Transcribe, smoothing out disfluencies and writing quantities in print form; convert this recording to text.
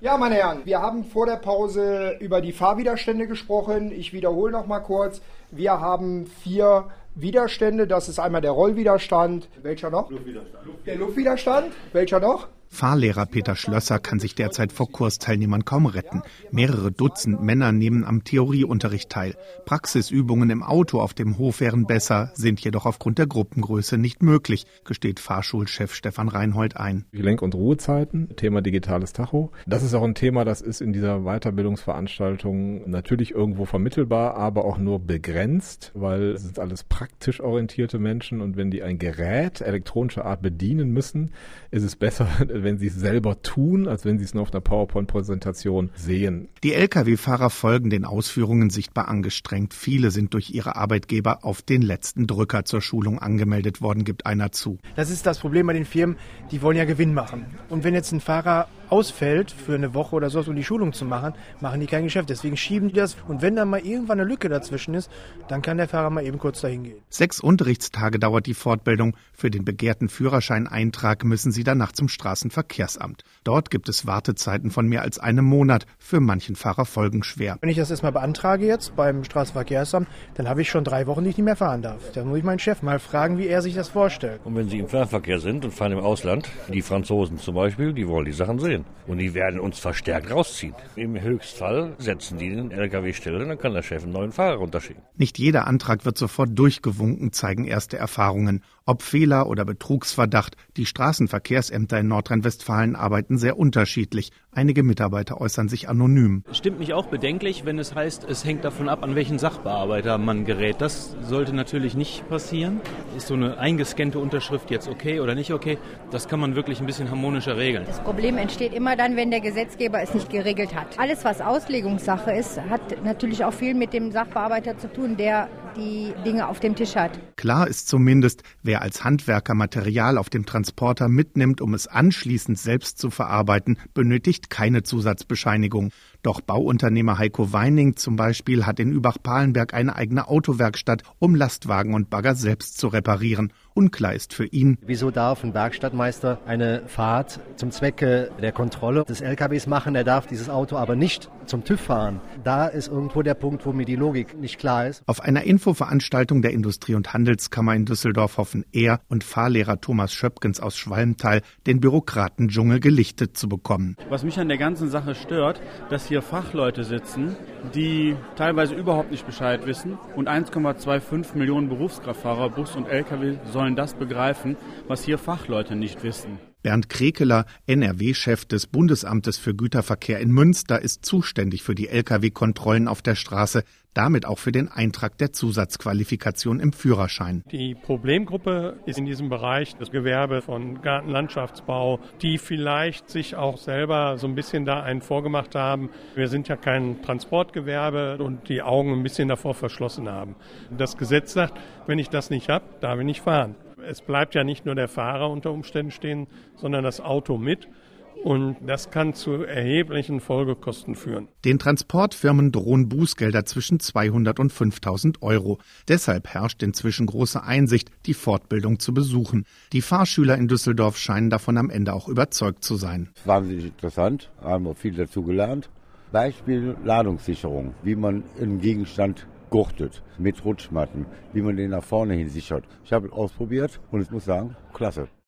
Ja, meine Herren, wir haben vor der Pause über die Fahrwiderstände gesprochen. Ich wiederhole noch mal kurz. Wir haben 4 Widerstände. Das ist einmal der Rollwiderstand. Welcher noch? Luftwiderstand. Der Luftwiderstand. Welcher noch? Fahrlehrer Peter Schlösser kann sich derzeit vor Kursteilnehmern kaum retten. Mehrere Dutzend Männer nehmen am Theorieunterricht teil. Praxisübungen im Auto auf dem Hof wären besser, sind jedoch aufgrund der Gruppengröße nicht möglich, gesteht Fahrschulchef Stefan Reinhold ein. Lenk- und Ruhezeiten, Thema digitales Tacho. Das ist auch ein Thema, das ist in dieser Weiterbildungsveranstaltung natürlich irgendwo vermittelbar, aber auch nur begrenzt, weil es sind alles praktisch orientierte Menschen und wenn die ein Gerät elektronischer Art bedienen müssen, ist es besser, wenn sie es selber tun, als wenn sie es nur auf einer PowerPoint-Präsentation sehen. Die Lkw-Fahrer folgen den Ausführungen sichtbar angestrengt. Viele sind durch ihre Arbeitgeber auf den letzten Drücker zur Schulung angemeldet worden, gibt einer zu. Das ist das Problem bei den Firmen, die wollen ja Gewinn machen. Und wenn jetzt ein Fahrer ausfällt für eine Woche oder so, um die Schulung zu machen, machen die kein Geschäft. Deswegen schieben die das. Und wenn dann mal irgendwann eine Lücke dazwischen ist, dann kann der Fahrer mal eben kurz dahin gehen. 6 Unterrichtstage dauert die Fortbildung. Für den begehrten Führerscheineintrag müssen sie danach zum Straßenverkehrsamt. Dort gibt es Wartezeiten von mehr als einem Monat. Für manchen Fahrer folgenschwer. Wenn ich das erstmal beantrage jetzt beim Straßenverkehrsamt, dann habe ich schon 3 Wochen, die ich nicht mehr fahren darf. Dann muss ich meinen Chef mal fragen, wie er sich das vorstellt. Und wenn Sie im Fernverkehr sind und fahren im Ausland, die Franzosen zum Beispiel, die wollen die Sachen sehen. Und die werden uns verstärkt rausziehen. Im Höchstfall setzen die den LKW still und dann kann der Chef einen neuen Fahrer runterschicken. Nicht jeder Antrag wird sofort durchgewunken, zeigen erste Erfahrungen. Ob Fehler oder Betrugsverdacht, die Straßenverkehrsämter in Nordrhein-Westfalen arbeiten sehr unterschiedlich. Einige Mitarbeiter äußern sich anonym. Stimmt mich auch bedenklich, wenn es heißt, es hängt davon ab, an welchen Sachbearbeiter man gerät. Das sollte natürlich nicht passieren. Ist so eine eingescannte Unterschrift jetzt okay oder nicht okay? Das kann man wirklich ein bisschen harmonischer regeln. Das Problem entsteht immer dann, wenn der Gesetzgeber es nicht geregelt hat. Alles, was Auslegungssache ist, hat natürlich auch viel mit dem Sachbearbeiter zu tun, der die Dinge auf dem Tisch hat. Klar ist zumindest, wer als Handwerker Material auf dem Transporter mitnimmt, um es anschließend selbst zu verarbeiten, benötigt keine Zusatzbescheinigung. Doch Bauunternehmer Heiko Weining zum Beispiel hat in Übach-Palenberg eine eigene Autowerkstatt, um Lastwagen und Bagger selbst zu reparieren. Unklar ist für ihn: Wieso darf ein Werkstattmeister eine Fahrt zum Zwecke der Kontrolle des LKWs machen? Er darf dieses Auto aber nicht zum TÜV fahren. Da ist irgendwo der Punkt, wo mir die Logik nicht klar ist. Auf einer Infoveranstaltung der Industrie- und Handelskammer in Düsseldorf hoffen er und Fahrlehrer Thomas Schöpkens aus Schwalmtal, den Bürokratendschungel gelichtet zu bekommen. Was mich an der ganzen Sache stört, dass hier Fachleute sitzen, die teilweise überhaupt nicht Bescheid wissen und 1,25 Millionen Berufskraftfahrer, Bus und LKW sollen das begreifen, was hier Fachleute nicht wissen. Bernd Krekeler, NRW-Chef des Bundesamtes für Güterverkehr in Münster, ist zuständig für die Lkw-Kontrollen auf der Straße, damit auch für den Eintrag der Zusatzqualifikation im Führerschein. Die Problemgruppe ist in diesem Bereich das Gewerbe von Gartenlandschaftsbau, die vielleicht sich auch selber so ein bisschen da einen vorgemacht haben. Wir sind ja kein Transportgewerbe und die Augen ein bisschen davor verschlossen haben. Das Gesetz sagt, wenn ich das nicht habe, darf ich nicht fahren. Es bleibt ja nicht nur der Fahrer unter Umständen stehen, sondern das Auto mit. Und das kann zu erheblichen Folgekosten führen. Den Transportfirmen drohen Bußgelder zwischen 200 und 5.000 Euro. Deshalb herrscht inzwischen große Einsicht, die Fortbildung zu besuchen. Die Fahrschüler in Düsseldorf scheinen davon am Ende auch überzeugt zu sein. Wahnsinnig interessant, haben wir viel dazu gelernt. Beispiel Ladungssicherung, wie man einen Gegenstand gurtet mit Rutschmatten, wie man den nach vorne hin sichert. Ich habe es ausprobiert und ich muss sagen, klasse.